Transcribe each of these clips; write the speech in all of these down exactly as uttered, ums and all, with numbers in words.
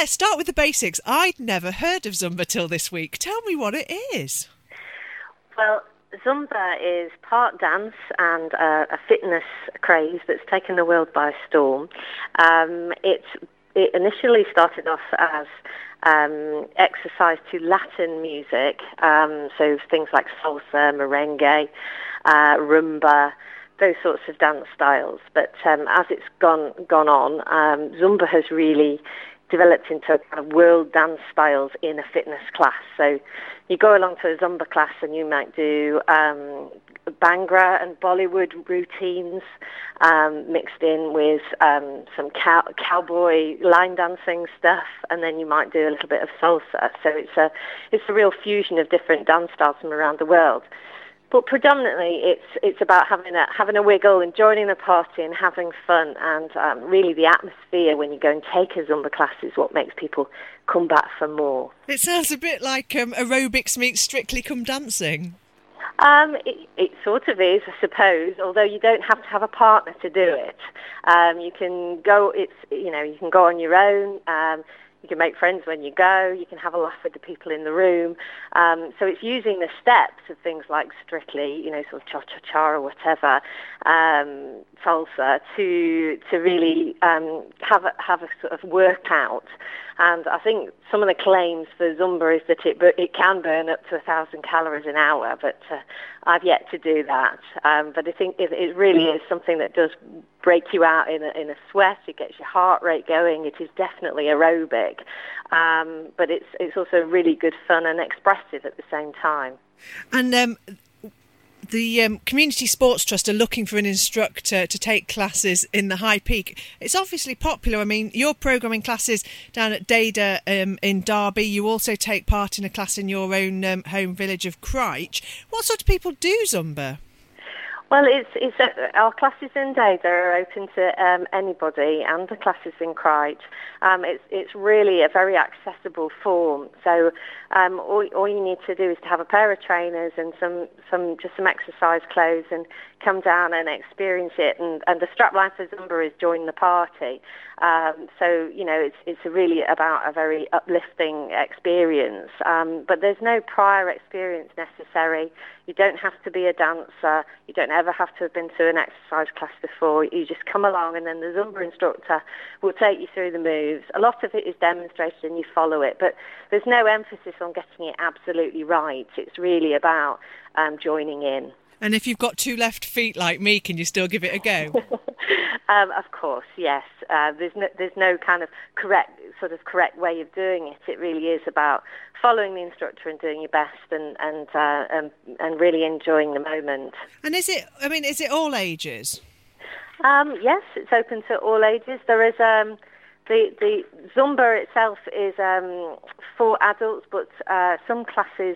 Claire, start with the basics. I'd never heard of Zumba till this week. Tell me what it is. Well, Zumba is part dance and uh, a fitness craze that's taken the world by storm. Um, it, it initially started off as um, exercise to Latin music, um, so things like salsa, merengue, uh, rumba, those sorts of dance styles. But um, as it's gone gone on, um, Zumba has really developed into a kind of world dance styles in a fitness class. So you go along to a Zumba class and you might do um, Bhangra and Bollywood routines um, mixed in with um, some cow- cowboy line dancing stuff, and then you might do a little bit of salsa. So it's a it's a real fusion of different dance styles from around the world. But predominantly, it's it's about having a having a wiggle and joining the party and having fun. And um, really, the atmosphere when you go and take a Zumba class is what makes people come back for more. It sounds a bit like um, aerobics meets Strictly Come Dancing. Um, it, it sort of is, I suppose. Although you don't have to have a partner to do it. Um, you can go. It's you know you can go on your own. Um, You can make friends when you go. You can have a laugh with the people in the room. Um, so it's using the steps of things like Strictly, you know, sort of cha-cha-cha or whatever, um, salsa, to to really um, have a, have a sort of workout. And I think some of the claims for Zumba is that it it can burn up to a thousand calories an hour, but uh, I've yet to do that. Um, but I think it, it really is something that does break you out in a, in a sweat. It gets your heart rate going. It is definitely aerobic, um, but it's it's also really good fun and expressive at the same time. And um, the um, Community Sports Trust are looking for an instructor to take classes in the High Peak. It's obviously popular. I mean, you're programming classes down at Dada um, in Derby. You also take part in a class in your own um, home village of Cryche. What sort of people do Zumba? Well, it's, it's uh, our classes in Dada are open to um, anybody, and the classes in Cryche. Um, it's it's really a very accessible form. So um, all all you need to do is to have a pair of trainers and some, some just some exercise clothes and come down and experience it. And, and the strapline for Zumba is join the party. Um, so you know it's it's really about a very uplifting experience. Um, but there's no prior experience necessary. You don't have to be a dancer. You don't ever have to have been to an exercise class before. You just come along and then the Zumba instructor will take you through the moves. A lot of it is demonstrated and you follow it, but there's no emphasis on getting it absolutely right. It's really about um, joining in. And if you've got two left feet like me, can you still give it a go? um, of course, yes. Uh, there's no, there's no kind of correct sort of correct way of doing it. It really is about following the instructor and doing your best and and uh, and, and really enjoying the moment. And is it? I mean, is it all ages? Um, yes, it's open to all ages. There is um, the the Zumba itself is um, for adults, but uh, some classes.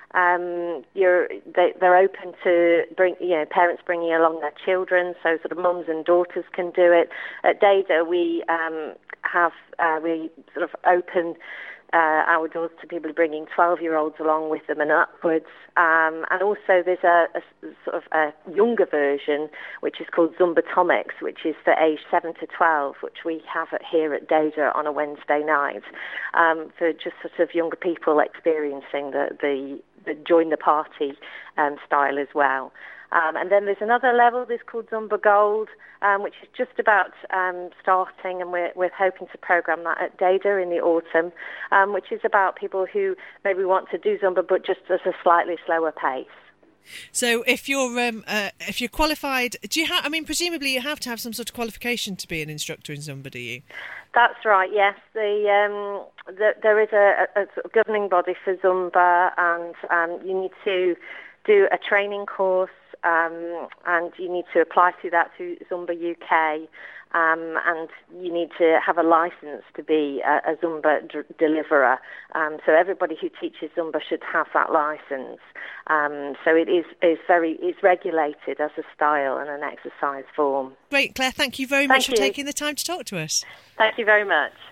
Um, you're, they, they're open to bring, you know, parents bringing along their children, so sort of mums and daughters can do it. At Dada, we um, have uh, we sort of open uh, our doors to people bringing twelve-year-olds along with them and upwards. Um, and also, there's a, a sort of a younger version which is called Zumbatomics, which is for age seven to twelve, which we have at, here at Dada on a Wednesday night um, for just sort of younger people experiencing the the the join the party um, style as well. Um, and then there's another level, this called Zumba Gold, um, which is just about um, starting, and we're, we're hoping to program that at Dada in the autumn, um, which is about people who maybe want to do Zumba but just at a slightly slower pace. So if you're um, uh, if you're qualified, do you have? I mean, presumably you have to have some sort of qualification to be an instructor in Zumba, do you? That's right. Yes, the, um, the there is a, a, a governing body for Zumba, and um, you need to do a training course, um, and you need to apply to that through Zumba U K. Um, and you need to have a license to be a, a Zumba d- deliverer. Um, so everybody who teaches Zumba should have that license. Um, so it is, is very it's regulated as a style and an exercise form. Great, Claire. Thank you very Thank much you. for taking the time to talk to us. Thank you very much.